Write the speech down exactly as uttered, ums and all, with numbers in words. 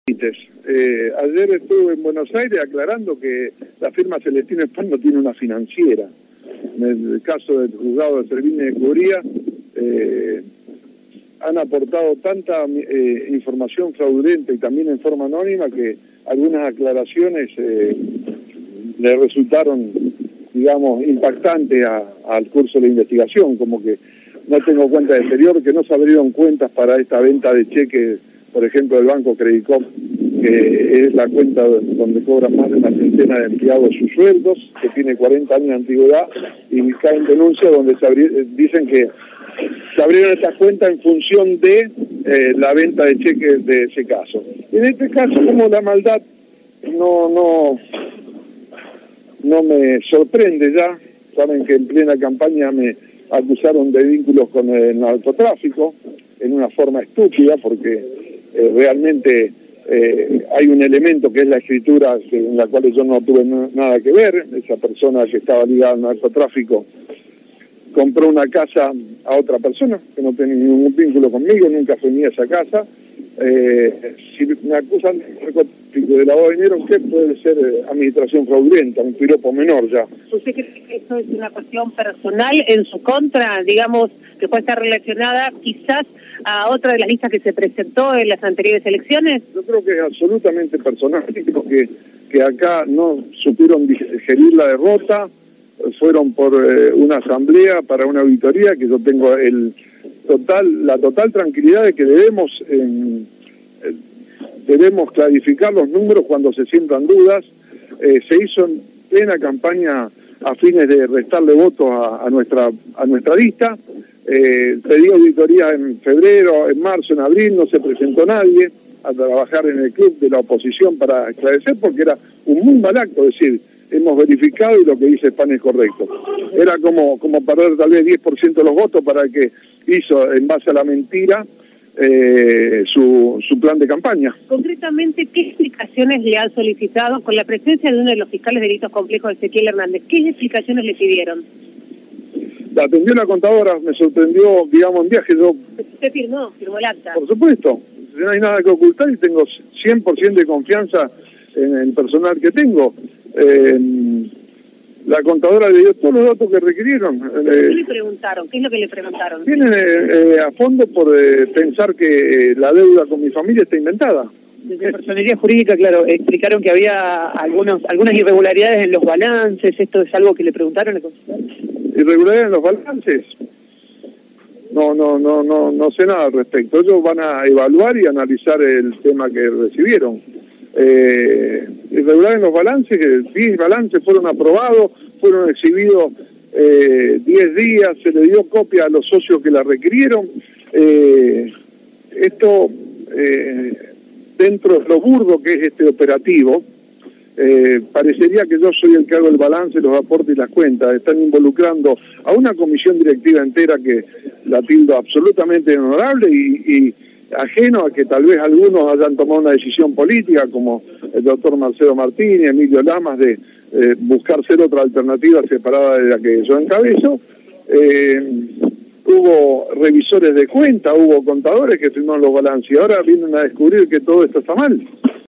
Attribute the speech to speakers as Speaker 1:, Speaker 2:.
Speaker 1: Eh, ayer estuve en Buenos Aires aclarando que la firma Celestino Spam no tiene una financiera. En el caso del juzgado de Servini de Cubría, eh, han aportado tanta eh, información fraudulenta y también en forma anónima que algunas aclaraciones eh, le resultaron, digamos, impactantes a, al curso de la investigación, como que no tengo cuenta de exterior, que no se abrieron cuentas para esta venta de cheques, por ejemplo, del Banco Credicop, que es la cuenta donde cobran más de una centena de empleados sus sueldos, que tiene cuarenta años de antigüedad, y caen denuncias donde se abri dicen que se abrieron estas cuentas en función de eh, la venta de cheques de ese caso. En este caso, como la maldad no, no, no me sorprende ya, saben que en plena campaña me acusaron de vínculos con el narcotráfico, en una forma estúpida, porque eh, realmente eh, hay un elemento que es la escritura que, en la cual yo no tuve no, nada que ver. Esa persona que estaba ligada al narcotráfico compró una casa a otra persona que no tiene ningún vínculo conmigo, nunca fue mía esa casa. Eh, si me acusan de narcotráfico, de lavado de dinero, ¿qué puede ser eh, administración fraudulenta? Un piropo menor ya.
Speaker 2: ¿Usted cree que eso es una cuestión personal en su contra, digamos, que puede estar relacionada quizás a otra de las listas que se presentó en las anteriores elecciones?
Speaker 1: Yo creo que es absolutamente personal. Creo que, que acá no supieron digerir la derrota, fueron por eh, una asamblea para una auditoría, que yo tengo el total la total tranquilidad de que debemos eh, debemos clarificar los números cuando se sientan dudas. Eh, se hizo en plena campaña a fines de restarle votos a, a nuestra a nuestra lista. Eh, pedí auditoría en febrero, en marzo, en abril, no se presentó nadie a trabajar en el club de la oposición para esclarecer, porque era un muy mal acto, es decir, hemos verificado y lo que dice Spam es correcto. Era como, como perder tal vez diez por ciento de los votos para que hizo, en base a la mentira, eh, su, su plan de campaña.
Speaker 2: Concretamente, ¿qué explicaciones le han solicitado con la presencia de uno de los fiscales de delitos complejos, Ezequiel Hernández? ¿Qué explicaciones le pidieron?
Speaker 1: La atendió la contadora, me sorprendió, digamos, en viaje. Yo,
Speaker 2: ¿Usted firmó? ¿Firmó el acta?
Speaker 1: Por supuesto, no hay nada que ocultar y tengo cien por ciento de confianza en el personal que tengo. Eh, la contadora le dio todos los datos que requirieron.
Speaker 2: ¿Qué le preguntaron? ¿Qué es lo que le preguntaron?
Speaker 1: Vienen eh, eh, a fondo por eh, pensar que eh, la deuda con mi familia está inventada.
Speaker 3: Desde Personería Jurídica, claro, explicaron que había algunos algunas irregularidades en los balances. ¿Esto es algo que le preguntaron?
Speaker 1: ¿Irregularidades en los balances? No, no, no, no, no sé nada al respecto. Ellos van a evaluar y analizar el tema que recibieron. Eh, irregularidades en los balances, diez balances fueron aprobados, fueron exhibidos eh, diez días, se le dio copia a los socios que la requirieron. Eh, esto, eh, dentro de lo burdo que es este operativo, eh, parecería que yo soy el que hago el balance, los aportes y las cuentas. Están involucrando a una comisión directiva entera que la tildo absolutamente honorable y, y ajeno a que tal vez algunos hayan tomado una decisión política, como el doctor Marcelo Martínez, Emilio Lamas, de eh, buscar ser otra alternativa separada de la que yo encabezo. Eh, hubo revisores de cuenta, hubo contadores que firmaron los balances y ahora vienen a descubrir que todo esto está mal.